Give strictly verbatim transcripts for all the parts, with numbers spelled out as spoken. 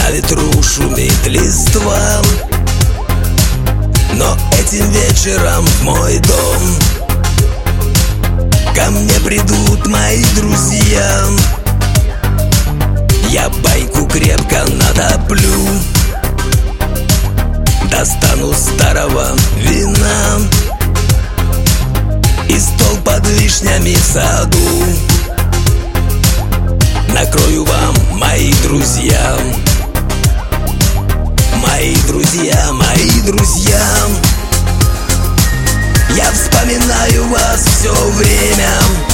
на ветру шумит листва. Но этим вечером в мой дом ко мне придут мои друзья. Я байку крепко натоплю, достану старого вина и стол под вишнями в саду накрою вам, мои друзья. Мои друзья, мои друзья, я вспоминаю вас все время.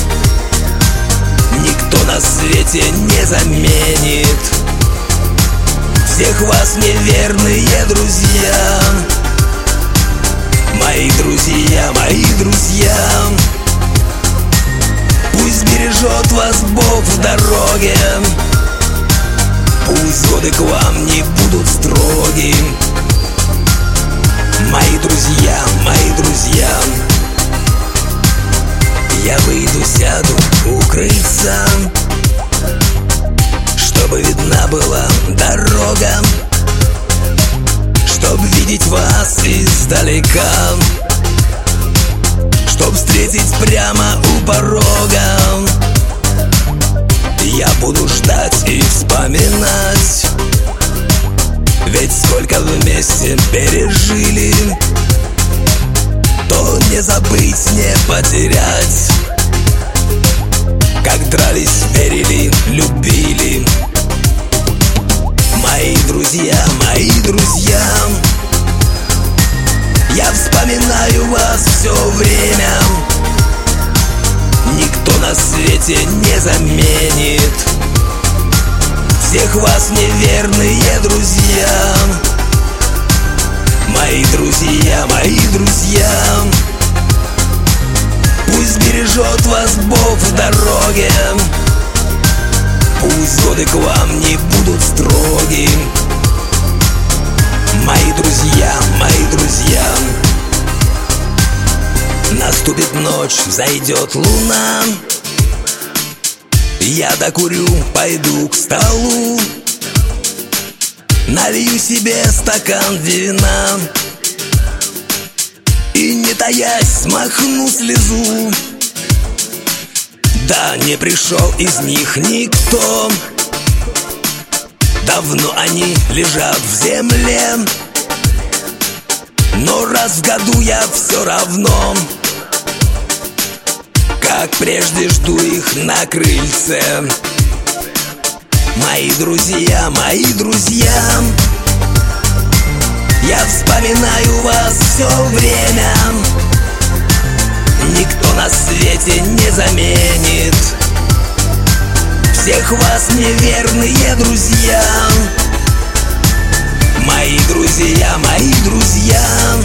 Никто на свете не заменит всех вас, мне верные друзья. Мои друзья, мои друзья, пусть бережет вас Бог в дороге, пусть годы к вам не будут строги. Мои друзья, мои друзья, я выйду, сяду, укрыться, чтобы видна была дорога, чтоб видеть вас издалека, чтоб встретить прямо у порога. Я буду ждать и вспоминать, ведь сколько вместе пережили, то не забыть, не потерять. Как дрались, верили, любили. Мои друзья, мои друзья, я вспоминаю вас все время. Никто на свете не заменит всех вас, мне верные друзья. Мои друзья, мои друзья, пусть бережет вас Бог в дороге, пусть годы к вам не будут строги. Мои друзья, мои друзья, наступит ночь, взойдет луна, я докурю, пойду к столу, налью себе стакан вина и, не таясь, смахну слезу. Да не пришел из них никто, давно они лежат в земле, но раз в году я все равно, как прежде, жду их на крыльце. Мои друзья, мои друзья, я вспоминаю вас все время. Никто на свете не заменит всех вас, мне верные друзья. Мои друзья, мои друзья,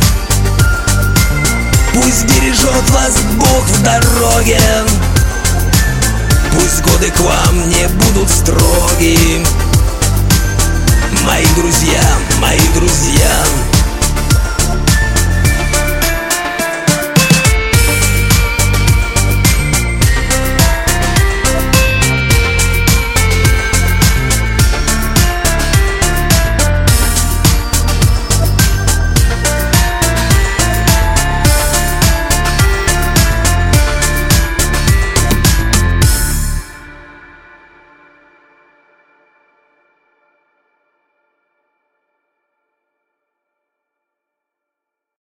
пусть бережет вас Бог в дороге, пусть годы к вам не будут строги. Мои друзья, мои друзья,